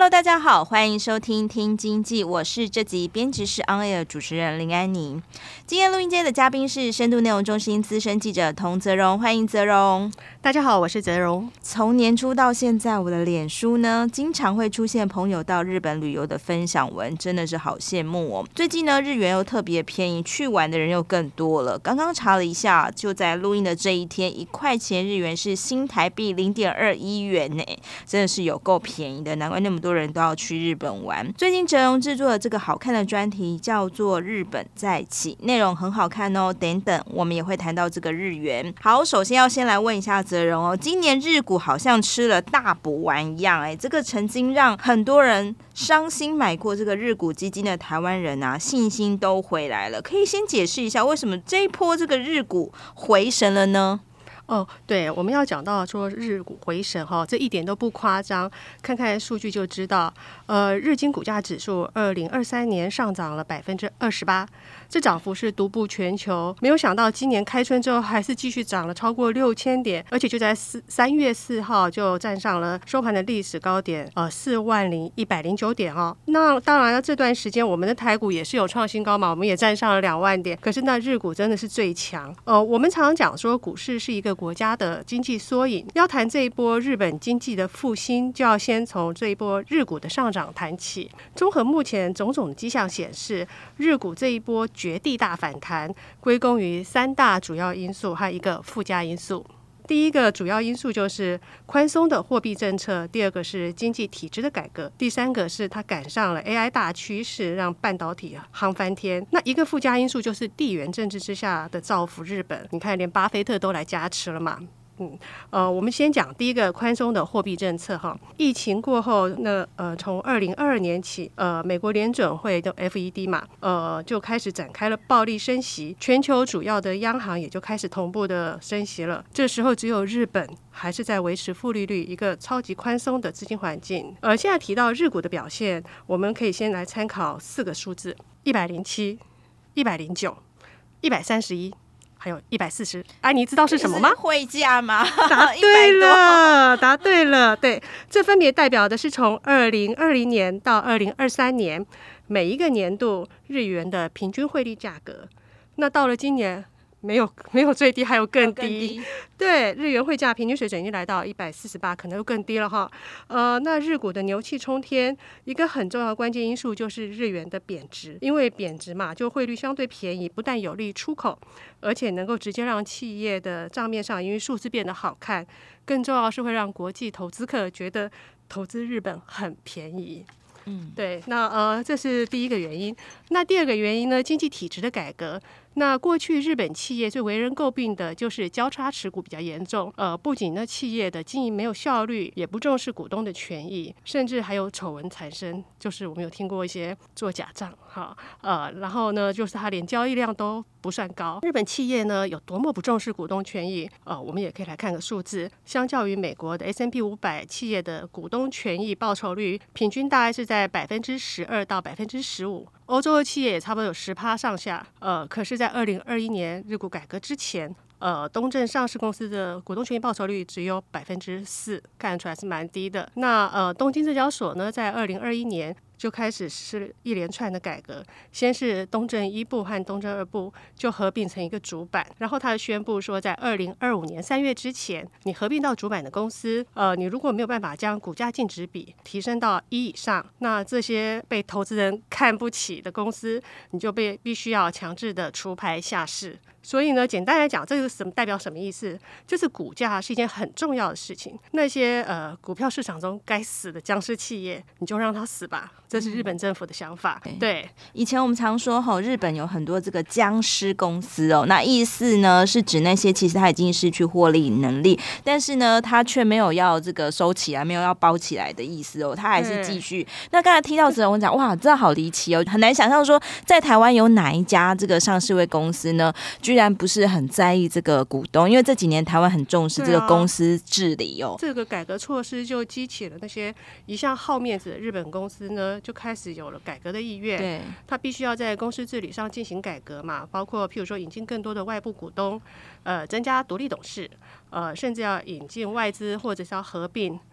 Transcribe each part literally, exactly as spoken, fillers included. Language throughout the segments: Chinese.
Hello， 大家好，欢迎收听听经济，我是这集编辑室 On Air 主持人林安妮。今天录音间的嘉宾是深度内容中心资深记者童泽荣，欢迎泽荣。 大家好，我是泽荣。 从年初到现在，我的脸书呢，经常会出现朋友到日本旅游的分享文，真的是好羡慕哦。最近呢，日元又特别便宜，去玩的人又更多了。刚刚查了一下，就在录音的这一天，一块钱日元是新台币零点二一元呢，真的是有够便宜的，难怪那么多人都要去日本玩。最近泽荣制作的这个好看的专题叫做《日本再起》，内容很好看哦。等等，我们也会谈到这个日元。好，首先要先来问一下泽荣哦，今年日股好像吃了大补丸一样，哎，这个曾经让很多人伤心买过这个日股基金的台湾人啊，信心都回来了。可以先解释一下，为什么这一波这个日股回神了呢？ 哦，对，我们要讲到说日股回神哈，这一点都不夸张，看看数据就知道。呃，日经股价指数二零二三年上涨了百分之二十八，这涨幅是独步全球。没有想到今年开春之后还是继续涨了超过六千点，而且就在四三月四号就站上了收盘的历史高点，呃，四万零一百零九点哦。那当然了，这段时间我们的台股也是有创新高嘛，我们也站上了两万点。可是那日股真的是最强。呃，我们常常讲说股市是一个国家的经济缩影，要谈这一波日本经济的复兴，就要先从这一波日股的上涨谈起。综合目前种种迹象显示，日股这一波绝地大反弹归功于三大主要因素和一个附加因素。第一个主要因素就是宽松的货币政策，第二个是经济体制的改革，第三个是它赶上了 A I 大趋势，让半导体夯翻天。那一个附加因素就是地缘政治之下的造福日本，你看连巴菲特都来加持了嘛。嗯，呃，我们先讲第一个宽松的货币政策哈。疫情过后，那呃，从二零二二年起，呃，美国联准会的 F E D 嘛，呃，就开始展开了暴力升息，全球主要的央行也就开始同步的升息了。这时候只有日本还是在维持负利率，一个超级宽松的资金环境。呃，现在提到日股的表现，我们可以先来参考四个数字：一百零七、一百零九、一百三十一。还有一百四十，哎，你知道是什么吗？ 是汇价吗？ 答对了，答对了，对，这分别代表的是从二零二零年到二零二三年每一个年度日元的平均汇率价格。那到了今年，没有没有最低，还有更低。更低对，日元汇价平均水准已经来到一百四十八，可能又更低了哈。呃，那日股的牛气冲天，一个很重要的关键因素就是日元的贬值，因为贬值嘛，就汇率相对便宜，不但有利出口，而且能够直接让企业的账面上因为数字变得好看，更重要是会让国际投资客觉得投资日本很便宜。嗯，对，那呃，这是第一个原因。那第二个原因呢，经济体制的改革。那过去日本企业最为人诟病的就是交叉持股比较严重，呃，不仅呢企业的经营没有效率，也不重视股东的权益，甚至还有丑闻产生，就是我们有听过一些做假账哈，呃，然后呢，就是它连交易量都不算高。日本企业呢有多么不重视股东权益？呃，我们也可以来看个数字，相较于美国的 S and P 五百企业的股东权益报酬率，平均大概是在百分之十二到百分之十五。欧洲的企业也差不多有十趴上下，呃，可是，在二零二一年日股改革之前，呃，东证上市公司的股东权益报酬率只有百分之四，看出来是蛮低的。那呃，东京证交所呢，在二零二一年就开始是一连串的改革，先是东证一部和东证二部就合并成一个主板，然后他宣布说，在二零二五年三月之前，你合并到主板的公司，呃，你如果没有办法将股价净值比提升到一以上，那这些被投资人看不起的公司，你就被必须要强制的除牌下市。所以呢，简单来讲，这个什么代表什么意思？就是股价是一件很重要的事情。那些呃股票市场中该死的僵尸企业，你就让它死吧。这是日本政府的想法。嗯、对， 以前我们常说吼，日本有很多这个僵尸公司哦，那意思呢是指那些其实它已经失去获利能力，但是呢它却没有要这个收起来，没有要包起来的意思哦，它还是继续。那刚才听到之后，我讲哇，这好离奇哦，很难想象说在台湾有哪一家这个上市柜公司呢，居然不是很在意这个股东，因为这几年台湾很重视这个公司治理哦。 啊、这个改革措施就激起了那些一向好面子的日本公司呢，就开始有了改革的意愿。 对， 他必须要在公司治理上进行改革嘛，包括譬如说引进更多的外部股东，呃，增加独立董事，呃，甚至要引进外资或者是要合并。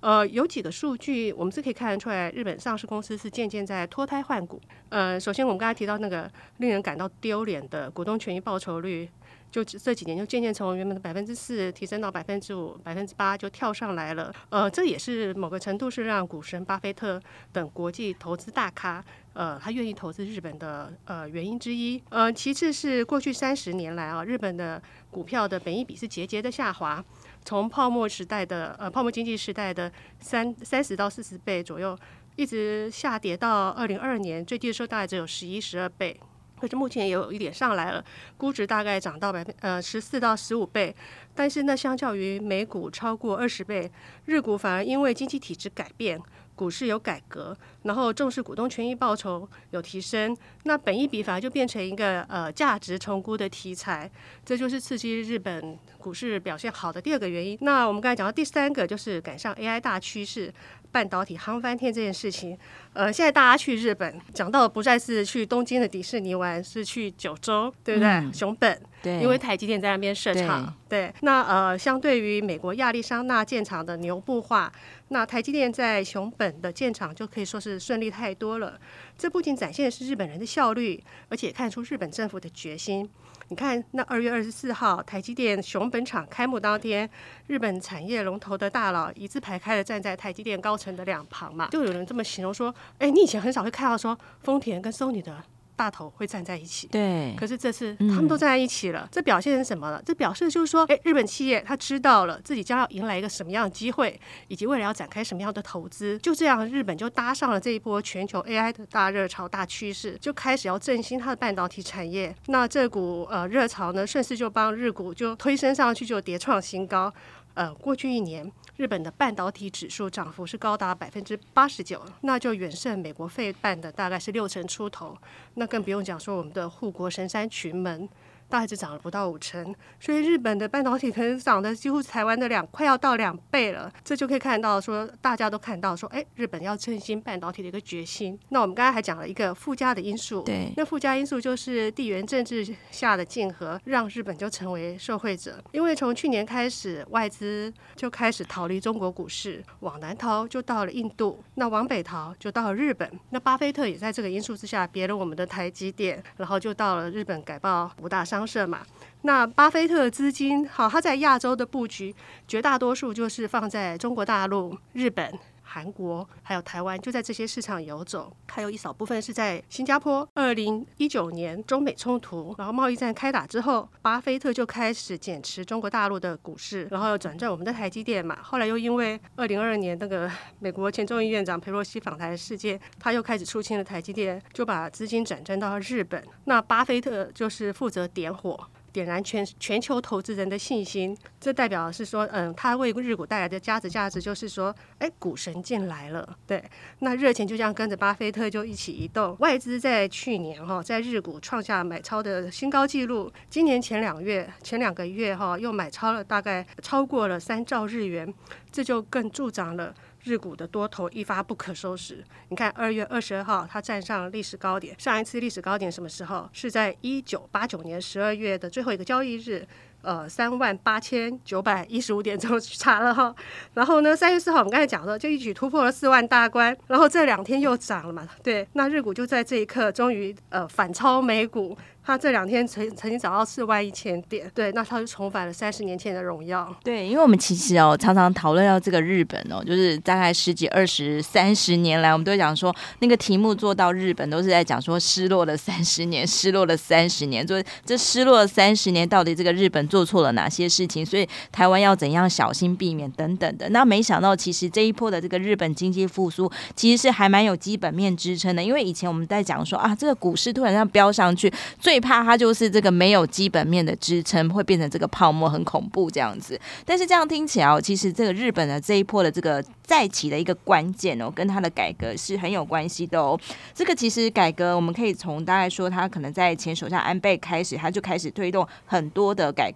呃，有几个数据我们是可以看得出来，日本上市公司是渐渐在脱胎换骨。呃，首先我们刚才提到那个令人感到丢脸的股东权益报酬率，就这几年就渐渐从原本的百分之四提升到百分之五、百分之八，就跳上来了。呃，这也是某个程度是让股神巴菲特等国际投资大咖，呃，他愿意投资日本的呃原因之一。呃，其次是过去三十年来啊，日本的股票的本益比是节节的下滑。从泡沫时代的呃泡沫经济时代的三三十到四十倍左右，一直下跌到二零二二年最低的时候大概只有十一十二倍，可是目前也有一点上来了，估值大概涨到百分呃十四到十五倍，但是呢，相较于美股超过二十倍，日股反而因为经济体制改变。股市有改革，然后重视股东权益报酬有提升，那本益比反而就变成一个呃价值重估的题材，这就是刺激日本股市表现好的第二个原因。那我们刚才讲到第三个就是赶上 A I 大趋势，半导体夯翻天这件事情。呃，现在大家去日本，讲到不再是去东京的迪士尼玩，是去九州，对不对？嗯、熊本， 对， 因为台积电在那边设厂。对，对那呃，相对于美国亚利桑那建厂的牛步化，那台积电在熊本的建厂就可以说是顺利太多了。这不仅展现的是日本人的效率，而且看出日本政府的决心。你看，那二月二十四号，台积电熊本厂开幕当天，日本产业龙头的大佬一字排开的站在台积电高层的两旁嘛，就有人这么形容说：“哎，你以前很少会看到说丰田跟 Sony 的大头会站在一起， 对。 可是这次他们都站在一起了，嗯、这表现是什么了？这表示就是说，哎，日本企业他知道了自己将要迎来一个什么样的机会，以及未来要展开什么样的投资。就这样，日本就搭上了这一波全球 A I 的大热潮、大趋势，就开始要振兴它的半导体产业。那这股呃热潮呢，顺势就帮日股就推升上去，就跌创新高。呃，过去一年，日本的半导体指数涨幅是高达百分之八十九，那就远胜美国费半的大概是六成出头。那更不用讲说我们的护国神山群门，大概只涨了不到五成，所以日本的半导体可能涨的几乎台湾的两快要到两倍了。这就可以看到说，大家都看到说，哎，日本要振兴半导体的一个决心。那我们刚才还讲了一个附加的因素， 对， 那附加因素就是地缘政治下的竞合，让日本就成为受惠者。因为从去年开始，外资就开始逃离中国股市，往南逃就到了印度，那往北逃就到了日本。那巴菲特也在这个因素之下，别了我们的台积电，然后就到了日本改报五大商社嘛。那巴菲特的资金，好，他在亚洲的布局，绝大多数就是放在中国大陆、日本、韩国还有台湾，就在这些市场游走，还有一少部分是在新加坡。二零一九年中美冲突，然后贸易战开打之后，巴菲特就开始减持中国大陆的股市，然后又转战我们的台积电嘛。后来又因为二零二二年那个美国前众议院长裴洛西访台的事件，他又开始出清了台积电，就把资金转战到日本。那巴菲特就是负责点火。点燃全全球投资人的信心，这代表是说，嗯，他为日股带来的价值价值就是说，哎，股神进来了，对，那热钱就这样跟着巴菲特就一起移动。外资在去年哈、哦，在日股创下买超的新高纪录，今年前两月前两个月哈、哦，又买超了大概超过了三兆日元，这就更助长了日股的多头一发不可收拾。你看二月二十二号它站上历史高点，上一次历史高点什么时候？是在一九八九年十二月的最后一个交易日，呃，三万八千九百一十五点钟去查了哈。然后呢，三月四号我们刚才讲了，就一举突破了四万大关，然后这两天又涨了嘛，对，那日股就在这一刻终于呃反超美股。他这两天曾曾经涨到四万一千点，对，那他就重返了三十年前的荣耀。 对，因为我们其实哦常常讨论到这个日本哦，就是大概十几、二十、三十年来，我们都会讲说那个题目做到日本，都是在讲说失落了三十年，失落了三十年，所以这失落了三十年，到底这个日本做错了哪些事情？所以台湾要怎样小心避免等等的。那没想到，其实这一波的这个日本经济复苏，其实是还蛮有基本面支撑的。因为以前我们在讲说啊，这个股市突然间飙上去，最最怕它就是这个没有基本面的支撑，会变成这个泡沫，很恐怖这样子。但是这样听起来、哦、其实这个日本的这一波的这个再起的一个关键哦，跟它的改革是很有关系的哦。这个其实改革，我们可以从大概说，它可能在前首相安倍开始，他就开始推动很多的改革。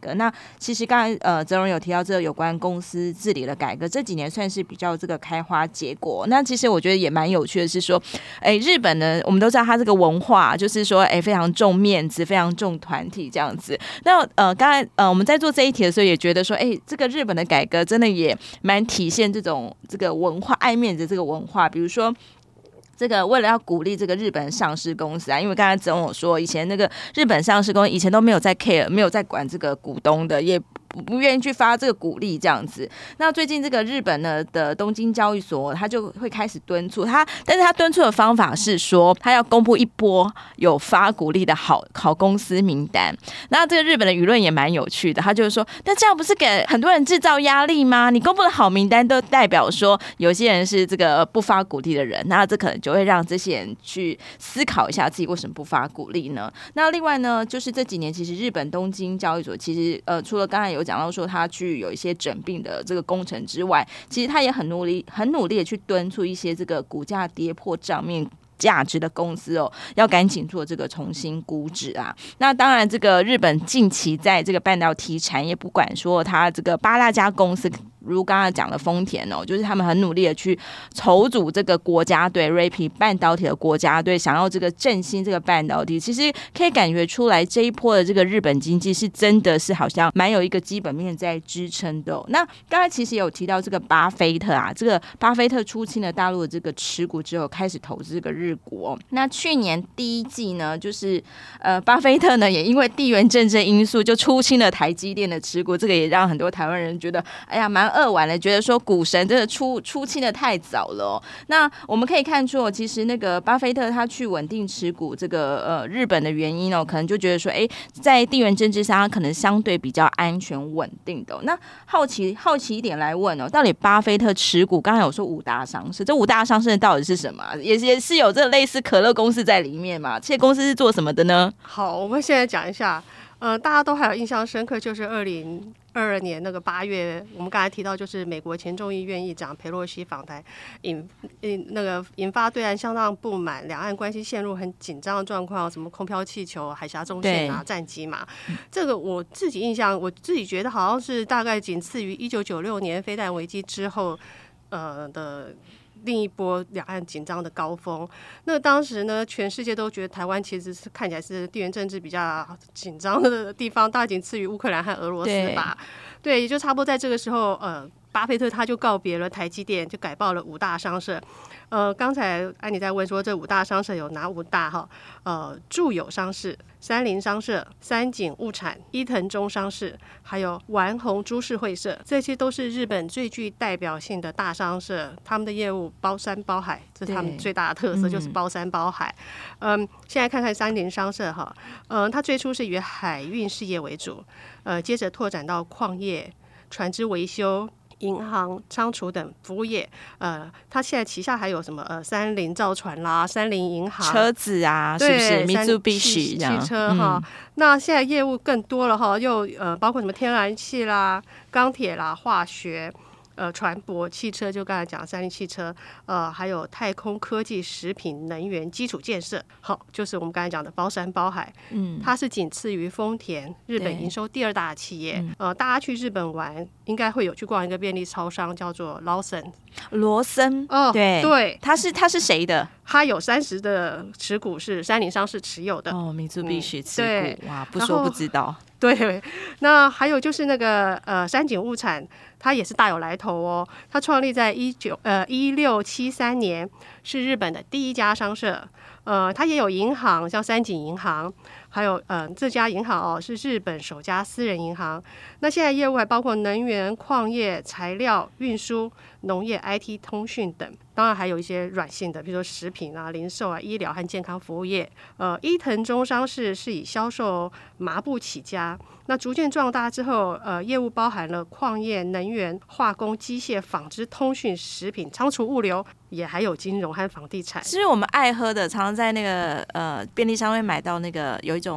革。那其实刚才呃泽荣有提到这个有关公司治理的改革，这几年算是比较这个开花结果。那其实我觉得也蛮有趣的是说，哎，日本呢，我们都知道它这个文化就是说，哎，非常重面子，非常重团体这样子。那呃，刚才呃我们在做这一题的时候，也觉得说，哎，这个日本的改革真的也蛮体现这种这个文化爱面子这个文化，比如说。这个为了要鼓励这个日本上市公司啊，因为刚才总有说，以前那个日本上市公司以前都没有在 care， 没有在管这个股东的，也不愿意去发这个鼓励这样子。那最近这个日本呢的东京交易所，他就会开始敦促他，但是他敦促的方法是说，他要公布一波有发鼓励的好好公司名单。那这个日本的舆论也蛮有趣的，他就是说，那这样不是给很多人制造压力吗？你公布的好名单都代表说，有些人是这个不发鼓励的人，那这可能就会让这些人去思考一下自己为什么不发鼓励呢？那另外呢，就是这几年其实日本东京交易所其实呃，除了刚才有讲到说他去有一些整并的这个工程之外，其实他也很努力很努力的去敦促一些这个股价跌破账面价值的公司哦，要赶紧做这个重新估值啊。那当然，这个日本近期在这个半导体产业，不管说它这个八大家公司。如刚才讲的丰田哦，就是他们很努力的去筹组这个国家队 R A P 半导体的国家队，想要这个振兴这个半导体。其实可以感觉出来，这一波的这个日本经济是真的是好像蛮有一个基本面在支撑的、哦。那刚才其实有提到这个巴菲特啊，这个巴菲特出清了大陆的这个持股之后，开始投资这个日股、哦。那去年第一季呢，就是呃，巴菲特呢也因为地缘政治因素就出清了台积电的持股，这个也让很多台湾人觉得，哎呀，蛮扼腕了，觉得说股神真的出出清的太早了、哦。那我们可以看出、哦，其实那个巴菲特他去稳定持股这个呃日本的原因哦，可能就觉得说，哎，在地缘政治上，他可能相对比较安全稳定的、哦。那好奇好奇一点来问哦，到底巴菲特持股刚才有说五大商社，这五大商社到底是什么？也也是有这类似可乐公司在里面嘛？这些公司是做什么的呢？ 好，我们现在讲一下。呃，大家都还有印象深刻，就是二零二二年那个八月，我们刚才提到，就是美国前众议院议长裴洛西访台，引引那个引发对岸相当不满，两岸关系陷入很紧张的状况，什么空飘气球、海峡中线啊、战机嘛，这个我自己印象，我自己觉得好像是大概仅次于一九九六年飞弹危机之后，呃的。另一波两岸紧张的高峰，那当时呢，全世界都觉得台湾其实是看起来是地缘政治比较紧张的地方，大仅次于乌克兰和俄罗斯吧。对，对，也就差不多在这个时候，呃，巴菲特他就告别了台积电，就改报了五大商社。呃，刚才安妮在问说这五大商社有哪五大哈？呃，住友商事、三菱商社、三井物产、伊藤忠商事，还有丸红株式会社，这些都是日本最具代表性的大商社，他们的业务包山包海，这是他们最大的特色，就是包山包海。嗯，现在看看三菱商社哈，嗯，它最初是以海运事业为主，呃，接着拓展到矿业、船只维修、银行、仓储等服务业，呃，它现在旗下还有什么呃，三菱造船啦、三菱银行、 车子啊，是不是 Mitsubishi 汽车哈、嗯？那现在业务更多了哈，又呃，包括什么天然气啦、钢铁啦、化学。呃，船舶、汽车，就刚才讲三菱汽车，呃，还有太空科技、食品、能源、基础建设，好，就是我们刚才讲的包山包海。嗯，它是仅次于丰田，日本营收第二大企业。呃，大家去日本玩，应该会有去逛一个便利超商，叫做劳森。 罗森， 哦，对对， 他是他是谁的？ 他有三十的持股是三菱商事持有的。 哦，Mitsubishi持股、嗯，哇，不说不知道。 对，那还有就是那个呃三井物产，它也是大有来头哦。它创立在一九呃一六七三年，是日本的第一家商社。呃，它也有银行，像三井银行，还有呃这家银行哦是日本首家私人银行。那现在业务还包括能源、矿业、材料、运输、农业、I T、通讯等。当然还有一些软性的，比如说食品啊、零售啊、医疗和健康服务业。呃，伊藤忠商事是以销售麻布起家，那逐渐壮大之后，呃，业务包含了矿业、能源、化工、机械、纺织、通讯、食品、仓储、物流，也还有金融和房地产。 其实我们爱喝的，常常在那个呃便利商店买到那个有一种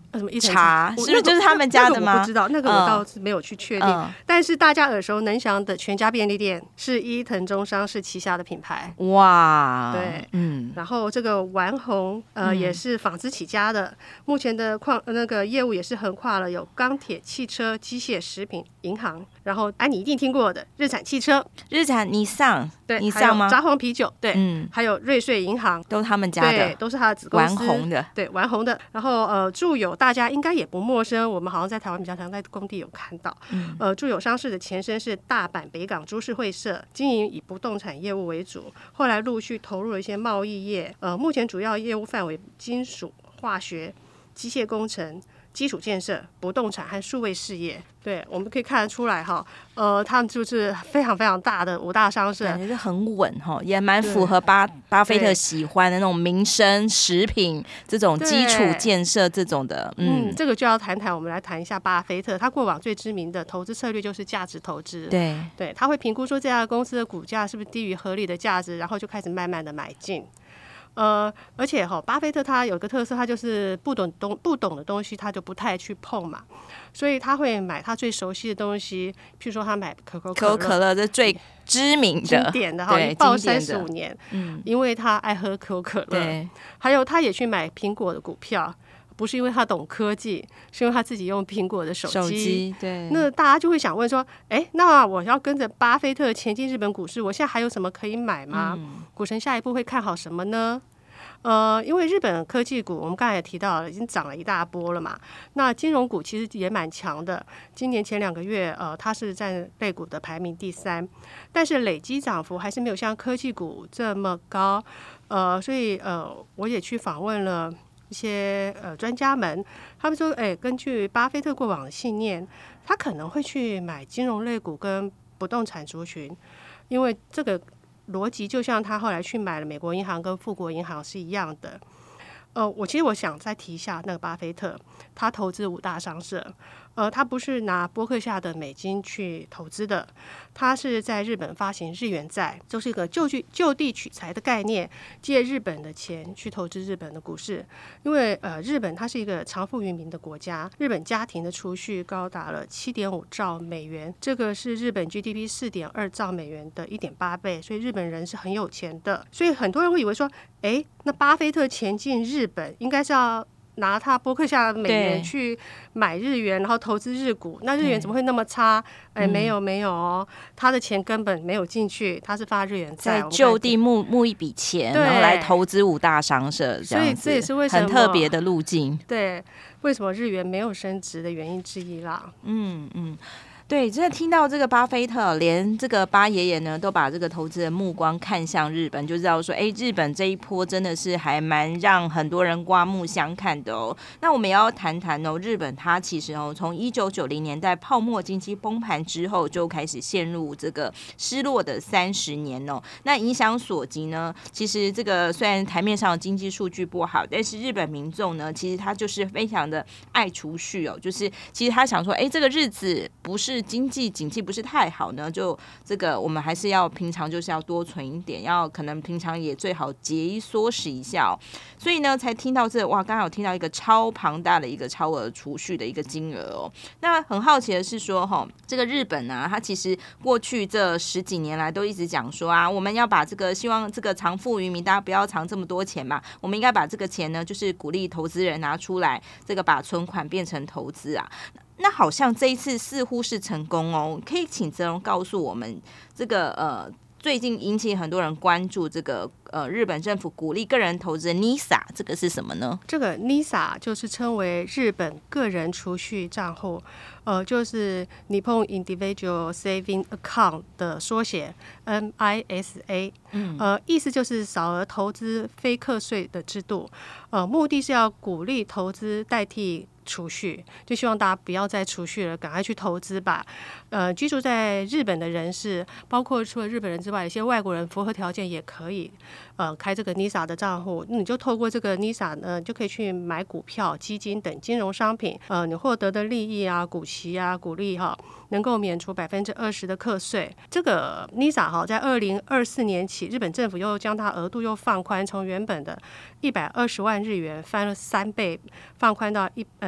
什么一层茶，是不是就是他们家的吗？ 那个我不知道，那个我倒是没有去确定。嗯、但是大家耳熟能详的全家便利店是伊藤忠商事旗下的品牌。 哇， 对，嗯。然后这个丸红呃、嗯、也是纺织起家的，目前的矿那个业务也是横跨了有钢铁、汽车、机械、食品、银行。然后哎、啊，你一定听过的日产汽车、 日产尼桑， 对， 尼桑吗？ 札幌啤酒，对，嗯，还有瑞穗银行， 都是他们家的， 对，都是他的子公司。 丸红的， 对，丸红的。然后呃，住友大家应该也不陌生，我们好像在台湾比较常在工地有看到。嗯、呃，住友商事的前身是大阪北港株式会社，经营以不动产业务为主，后来陆续投入了一些贸易业。呃，目前主要业务范围金属、化学、机械工程、基础建设、不动产和数位事业。对，我们可以看得出来哈，呃，他们就是非常非常大的五大商社， 感觉是很稳哈，也蛮符合巴巴菲特喜欢的那种民生、食品这种基础建设这种的。 嗯，嗯这个就要谈谈，我们来谈一下巴菲特。他过往最知名的投资策略就是价值投资。 对， 对，他会评估说这家公司的股价是不是低于合理的价值，然后就开始慢慢的买进。呃，而且哈、哦，巴菲特他有个特色，他就是不懂东不懂的东西，他就不太去碰嘛，所以他会买他最熟悉的东西，譬如说他买可口可乐，可口可乐这最知名的、 经典的哈，一报三十五年，嗯，因为他爱喝可口可乐。对，还有他也去买苹果的股票。不是因为他懂科技，是因为他自己用苹果的手机。 手机对。 那大家就会想问说，哎，那我要跟着巴菲特前进日本股市，我现在还有什么可以买吗？嗯、股神下一步会看好什么呢？呃，因为日本科技股我们刚才也提到了，已经涨了一大波了嘛。那金融股其实也蛮强的，今年前两个月，呃，它是占类股的排名第三，但是累积涨幅还是没有像科技股这么高。呃，所以呃，我也去访问了一些呃专家们，他们说，哎，根据巴菲特过往的信念，他可能会去买金融类股跟不动产族群，因为这个逻辑就像他后来去买了美国银行跟富国银行是一样的。呃，我其实我想再提一下那个巴菲特，他投资五大商社，呃，他不是拿波克夏的美金去投资的，他是在日本发行日元债，就是一个就地就地取材的概念，借日本的钱去投资日本的股市。因为呃，日本它是一个长富于民的国家，日本家庭的储蓄高达了七点五兆美元，这个是日本 G D P 四点二兆美元的一点八倍，所以日本人是很有钱的。所以很多人会以为说，哎，那巴菲特前进日本应该是要拿他波克夏美元去买日元，然后投资日股，那日元怎么会那么差？哎，没有没有哦，他的钱根本没有进去，他是发日元债， 在就地募募一笔钱，然后来投资五大商社，这样子， 所以这也是为什么很特别的路径。 对，为什么日元没有升值的原因之一啦。 嗯嗯。对，真的听到这个巴菲特，连这个巴爷爷呢，都把这个投资的目光看向日本，就知道说，哎，日本这一波真的是还蛮让很多人刮目相看的哦。那我们也要谈谈哦，日本它其实哦，从一九九零年代泡沫经济崩盘之后，就开始陷入这个失落的三十年哦。那影响所及呢，其实这个虽然台面上的经济数据不好，但是日本民众呢，其实他就是非常的爱储蓄哦，就是其实他想说，哎，这个日子不是经济景气不是太好呢，就这个我们还是要平常就是要多存一点，要可能平常也最好节衣缩食一下、哦、所以呢才听到这哇，刚刚有听到一个超庞大的一个超额储蓄的一个金额哦。那很好奇的是说哈、哦，这个日本啊，它其实过去这十几年来都一直讲说啊，我们要把这个希望这个藏富于民，大家不要藏这么多钱嘛，我们应该把这个钱呢，就是鼓励投资人拿出来，这个把存款变成投资啊。那好像这一次似乎是成功哦，可以请泽荣告诉我们，这个呃最近引起很多人关注这个呃日本政府鼓励个人投资的 N I S A 这个是什么呢？ 这个 N I S A 就是称为日本个人储蓄账户，呃，就是 Nippon Individual Saving Account 的缩写 N I S A， 嗯，呃，意思就是少额投资非课税的制度，呃，目的是要鼓励投资代替储蓄，就希望大家不要再储蓄了，赶快去投资吧。呃，居住在日本的人士，包括除了日本人之外，一些外国人符合条件也可以，呃，开这个 N I S A 的账户。你就透过这个 N I S A 呢，就可以去买股票、基金等金融商品。呃，你获得的利益啊、股息啊、股利哈、啊，能够免除百分之二十的课税。这个 N I S A 哈，在二零二四年起，日本政府又将它额度又放宽，从原本的一百二十万日元翻了三倍，放宽到一嗯。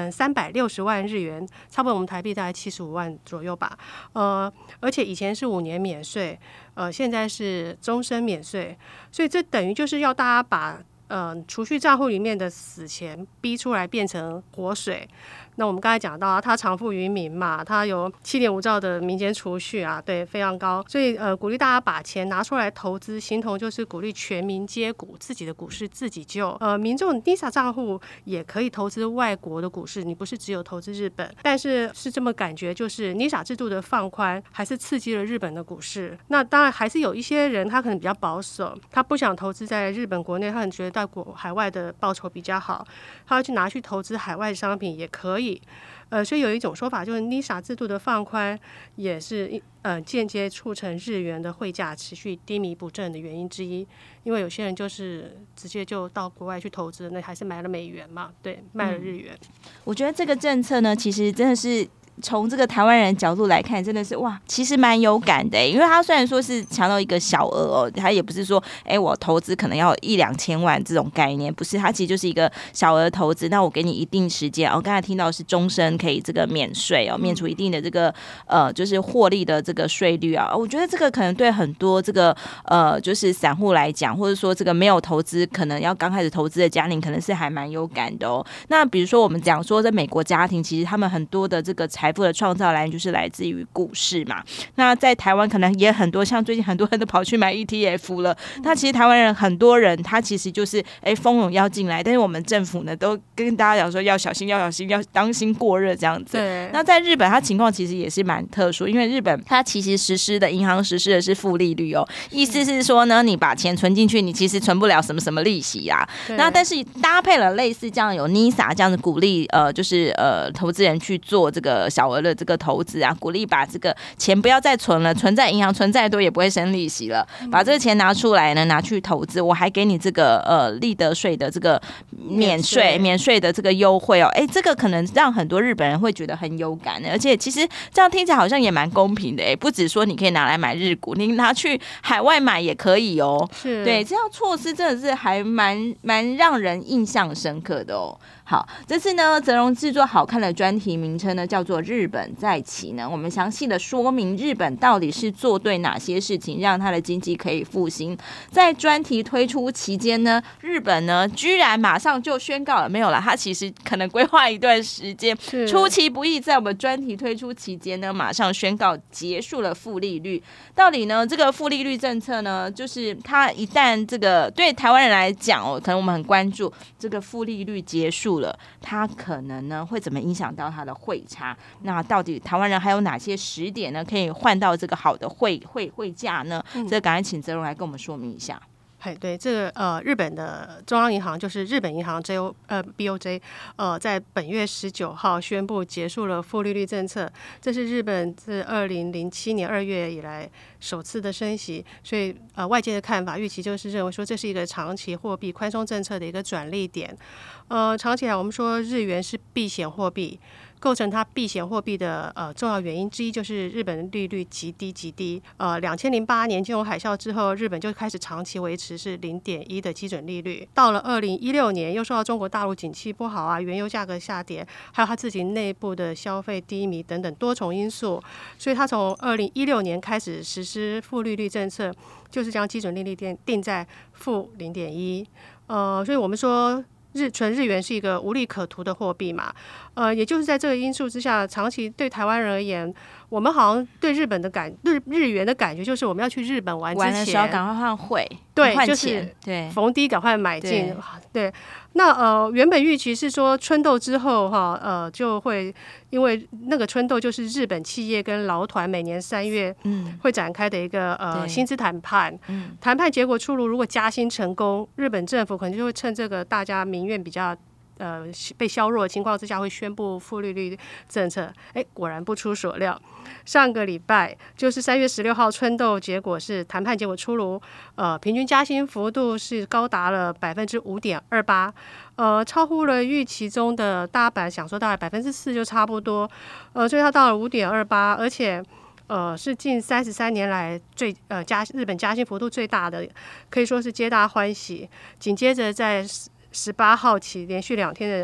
嗯三百六十万日元，差不多我们台币大概七十五万左右吧。呃，而且以前是五年免税，呃，现在是终身免税，所以这等于就是要大家把呃储蓄账户里面的死钱逼出来变成活水。那我们刚才讲到啊，他长富于民嘛，他有七点五兆的民间储蓄啊，对，非常高，所以呃鼓励大家把钱拿出来投资，形同就是鼓励全民皆股，自己的股市自己救。呃，民众 N I S A 账户也可以投资外国的股市，你不是只有投资日本，但是是这么感觉，就是 N I S A 制度的放宽还是刺激了日本的股市。那当然还是有一些人他可能比较保守，他不想投资在日本国内，他可能觉得在国海外的报酬比较好，他要去拿去投资海外商品也可以。呃，所以有一种说法就是 N I S A 制度的放宽也是呃间接促成日元的汇价持续低迷不振的原因之一，因为有些人就是直接就到国外去投资，那还是买了美元嘛，对，卖了日元。嗯、 我觉得这个政策呢，其实真的是。从这个台湾人角度来看，真的是哇，其实蛮有感的，因为他虽然说是强调一个小额哦，他也不是说哎、欸、我投资可能要一两千万这种概念，不是，他其实就是一个小额投资，那我给你一定时间，我、哦、刚才听到是终身可以这个免税哦，免除一定的这个呃就是获利的这个税率啊，我觉得这个可能对很多这个呃就是散户来讲，或者说这个没有投资，可能要刚开始投资的家庭，可能是还蛮有感的哦。那比如说我们讲说，在美国家庭，其实他们很多的这个财财富的创造来源就是来自于股市嘛。那在台湾可能也很多，像最近很多人都跑去买 E T F 了。那其实台湾人很多人他其实就是哎蜂拥要进来，但是我们政府呢都跟大家讲说要小心，要小心，要当心过热这样子。 对。 那在日本，它情况其实也是蛮特殊，因为日本它其实实施的银行实施的是负利率哦，意思是说呢，你把钱存进去，你其实存不了什么什么利息啊。那但是搭配了类似这样有 N I S A 这样子鼓励呃，就是呃投资人去做这个小额的这个投资啊，鼓励把这个钱不要再存了，存在银行存再多也不会生利息了，把这个钱拿出来呢，拿去投资，我还给你这个呃利得税的这个免税免税的这个优惠哦，哎，这个可能让很多日本人会觉得很有感的，而且其实这样听起来好像也蛮公平的，哎，不只说你可以拿来买日股，你拿去海外买也可以哦， 是， 对，这样措施真的是还蛮蛮让人印象深刻的哦。好，这次呢，泽荣制作好看的专题名称呢，叫做《日本再起》呢。我们详细的说明日本到底是做对哪些事情，让它的经济可以复兴。在专题推出期间呢，日本呢居然马上就宣告了，没有了，它其实可能规划一段时间，出其不意，在我们专题推出期间呢，马上宣告结束了负利率。到底呢，这个负利率政策呢，就是它一旦这个对台湾人来讲哦，可能我们很关注这个负利率结束了，它可能呢会怎么影响到它的汇差？那到底台湾人还有哪些时点呢可以换到这个好的汇汇汇价呢？嗯、这个赶紧请泽荣来跟我们说明一下。 哎，对，这个呃，日本的中央银行就是日本银行 J O 呃 B O J 呃，在本月十九号宣布结束了负利率政策，这是日本自二零零七年二月以来首次的升息，所以呃，外界的看法预期就是认为说这是一个长期货币宽松政策的一个转捩点。呃，长期来我们说日元是避险货币。构成它避险货币的呃重要原因之一就是日本利率极低极低。呃，两千零八年金融海啸之后，日本就开始长期维持是零点一的基准利率。到了二零一六年，又受到中国大陆景气不好啊，原油价格下跌，还有它自己内部的消费低迷等等多重因素，所以它从二零一六年开始实施负利率政策，就是将基准利率定定在负零点一。呃，所以我们说。日纯日元是一个无利可图的货币嘛，呃，也就是在这个因素之下，长期对台湾人而言，我们好像对日本的感日日元的感觉就是我们要去日本玩之前， 玩的时候赶快换汇， 对， 换钱， 就是对， 逢低赶快买进， 对。 对那呃，原本预期是说春斗之后哈，呃，就会因为那个春斗就是日本企业跟劳团每年三月会展开的一个、嗯、呃薪资谈判，嗯、谈判结果出炉，如果加薪成功，日本政府可能就会趁这个大家民怨比较。呃，被削弱的情况之下，会宣布负利率政策。哎，果然不出所料，上个礼拜就是三月十六号春斗，结果是谈判结果出炉，呃，平均加薪幅度是高达了百分之五点二八，呃，超乎了预期中的，大家本来想说大概百分之四就差不多，呃，所以它到了五点二八，而且。呃，是近三十三年来最呃加日本加薪幅度最大的，可以说是皆大欢喜。紧接着在十八号起连续两天的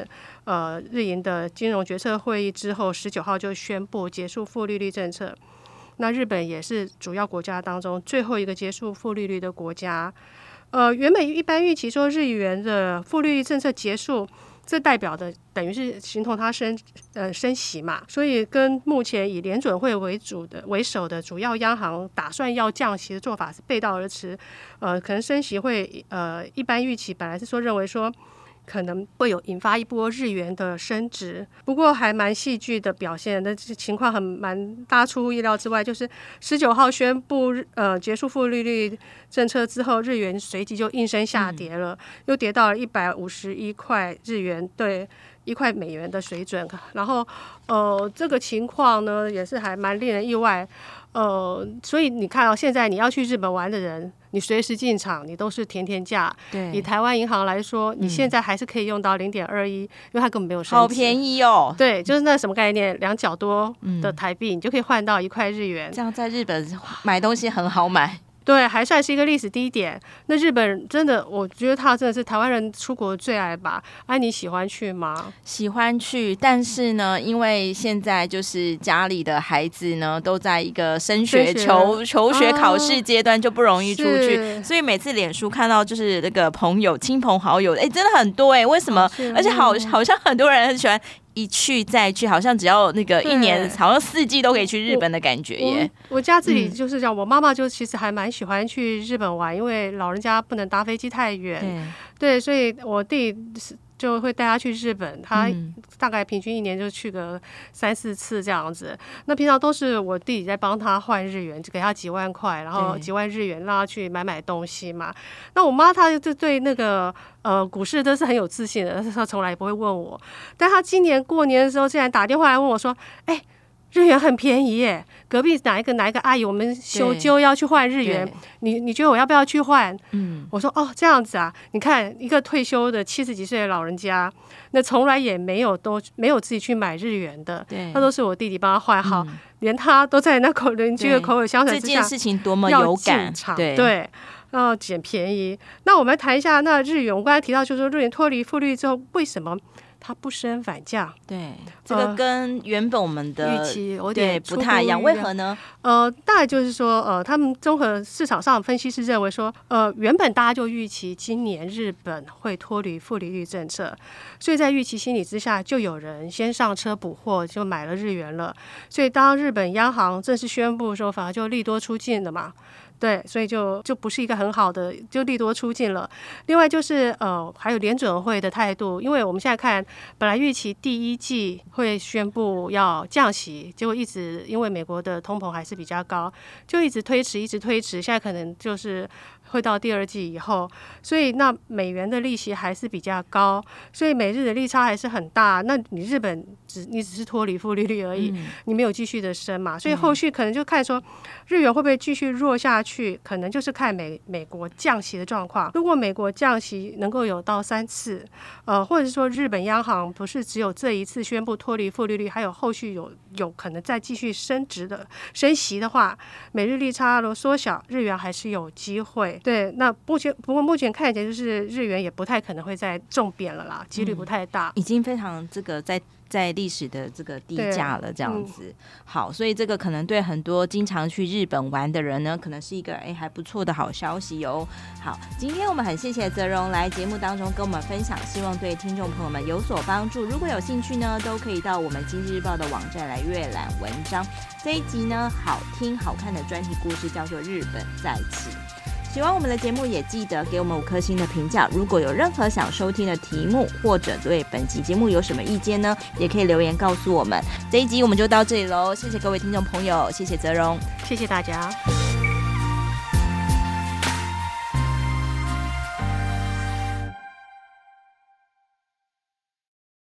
呃日银的金融决策会议之后，十九号就宣布结束负利率政策。那日本也是主要国家当中最后一个结束负利率的国家。呃，原本一般预期说日元的负利率政策结束，这代表的等于是形同它升呃升息嘛，所以跟目前以联准会为主的为首的主要央行打算要降息的做法是背道而驰。呃，可能升息会呃一般预期本来是说认为说可能会有引发一波日元的升值，不过还蛮戏剧的表现的情况很蛮大出乎意料之外，就是十九号宣布呃结束负利率政策之后，日元随即就应声下跌了，嗯、又跌到了一百五十一块日元对一块美元的水准。然后呃这个情况呢也是还蛮令人意外。呃，所以你看到、哦、现在你要去日本玩的人，你随时进场，你都是甜甜价。 对， 以台湾银行来说，你现在还是可以用到零点二一，因为它根本没有升值， 好便宜哦。 对，就是那什么概念，两角多的台币，嗯、你就可以换到一块日元。 这样在日本买东西很好买。 对，还算是一个历史低点。那日本真的，我觉得它真的是台湾人出国的最爱吧？哎、啊，你喜欢去吗？ 喜欢去，但是呢，因为现在就是家里的孩子呢都在一个升学求求学考试阶段，就不容易出去，啊、所以每次脸书看到就是那个朋友、亲朋好友，哎，真的很多哎，为什么？而且好好像很多人很喜欢。一去再去，好像只要那个一年，好像四季都可以去日本的感觉耶。 我, 我家自己就是这样，嗯、我妈妈就其实还蛮喜欢去日本玩，因为老人家不能搭飞机太远，对，所以我弟就会带他去日本，他大概平均一年就去个三四次这样子。那平常都是我弟弟在帮他换日元，就给他几万块，然后几万日元让他去买买东西嘛。那我妈她就对那个呃股市都是很有自信的，她从来也不会问我。但她今年过年的时候竟然打电话来问我说：“哎、欸，日元很便宜耶，隔壁哪一个哪一个阿姨我们修究要去换日元，你你觉得我要不要去换？”嗯，我说哦这样子啊，你看一个退休的七十几岁的老人家，那从来也没有都没有自己去买日元的，那都是我弟弟帮他换好，嗯、连他都在那口邻居的口耳相传之下， 这件事情多么有感， 对对，然后捡便宜。那我们谈一下那日元，我刚才提到就是说日元脱离负利率之后，为什么它不升反降？ 对，这个跟原本我们的预期有点不太一样，为何呢？ 呃，大概就是说，呃，他们综合市场上分析师认为说，呃，原本大家就预期今年日本会脱离负利率政策，所以在预期心理之下，就有人先上车补货，就买了日元了。所以当日本央行正式宣布的时候，反而就利多出尽了嘛。对，所以就就不是一个很好的，就利多出尽了。另外就是呃，还有联准会的态度，因为我们现在看，本来预期第一季会宣布要降息，结果一直因为美国的通膨还是比较高，就一直推迟，一直推迟，现在可能就是会到第二季以后，所以那美元的利息还是比较高，所以美日的利差还是很大。那你日本只你只是脱离负利率而已，嗯、你没有继续的升嘛，所以后续可能就看说日元会不会继续弱下去，可能就是看美美国降息的状况。如果美国降息能够有到三次，呃，或者是说日本央行不是只有这一次宣布脱离负利率，还有后续有有可能再继续升值的升息的话，美日利差如果缩小，日元还是有机会。对，那目前不过目前看起来就是日元也不太可能会再重贬了啦，几率不太大， 嗯、已经非常这个在。在历史的这个低价了，这样子、嗯、好，所以这个可能对很多经常去日本玩的人呢，可能是一个哎还不错的好消息哦。好，今天我们很谢谢泽荣来节目当中跟我们分享，希望对听众朋友们有所帮助。如果有兴趣呢，都可以到我们今日日报的网站来阅览文章。这一集呢，好听好看的专题故事叫做《日本再起》。喜欢我们的节目也记得给我们五颗星的评价，如果有任何想收听的题目或者对本集节目有什么意见呢，也可以留言告诉我们。这一集我们就到这里咯，谢谢各位听众朋友，谢谢泽荣， 谢谢大家。